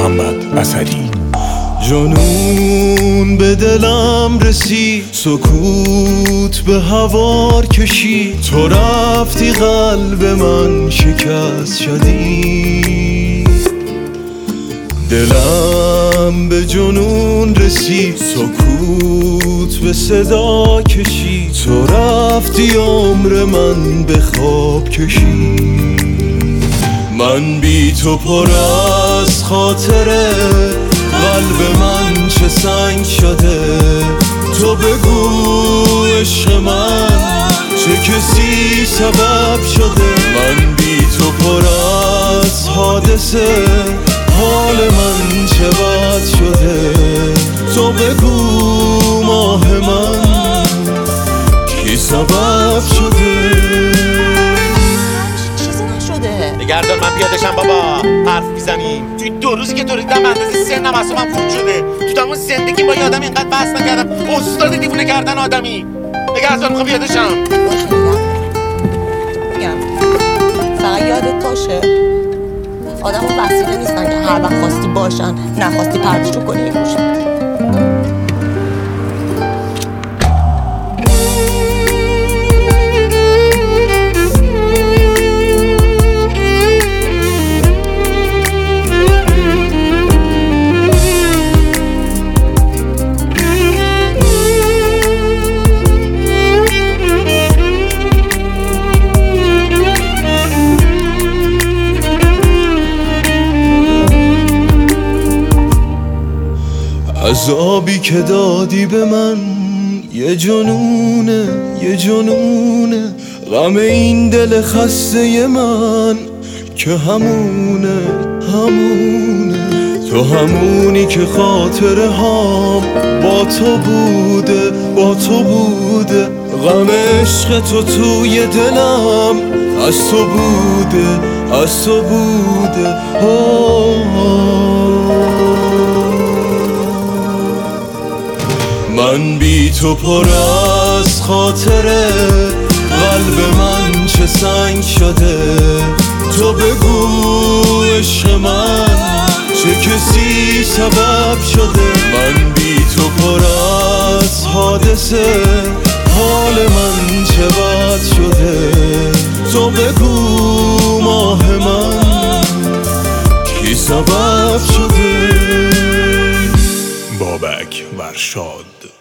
محمد اثری. جنون به دلم رسید، سکوت به هوار کشید، تو رفتی قلب من شکست شدی. دلم به جنون رسید، سکوت به صدا کشید، تو رفتی عمر من به خواب کشید. من بی تو پر از خاطره، قلب من چه سنگ شده. تو بگو عشق من چه کسی سبب شده. من بی تو پر از حادثه، حال من چه بد شده. تو بگو ماه من کی سبب شده. نگردار من پیادشم بابا، حرف میزنیم. توی 2 روزی که تو رو دیدم اندازه سنم اصابم خورد شده. تو تمام زندگی با یه آدم اینقدر بحث نکردم. استاد دیوونه کردن آدمی. نگردار میخوام پیادشم. میگم فقط یادت باشه آدم اون وسیله نیستن که هر وقت خواستی باشن، نخواستی پردشو کنی این گوشن. عذابی که دادی به من یه جنونه، یه جنونه. غم این دل خسته من که همونه، همونه. تو همونی که خاطره هام با تو بوده، با تو بوده. غم عشق تو توی دلم از تو بوده، از تو بوده. من بی تو پر از خاطره، قلب من چه سنگ شده. تو بگو عشق من چه کسی سبب شده. من بی تو پر از حادثه، حال من چه بد شده. تو بگو ماه من کی سبب شده. بابک ورشاد.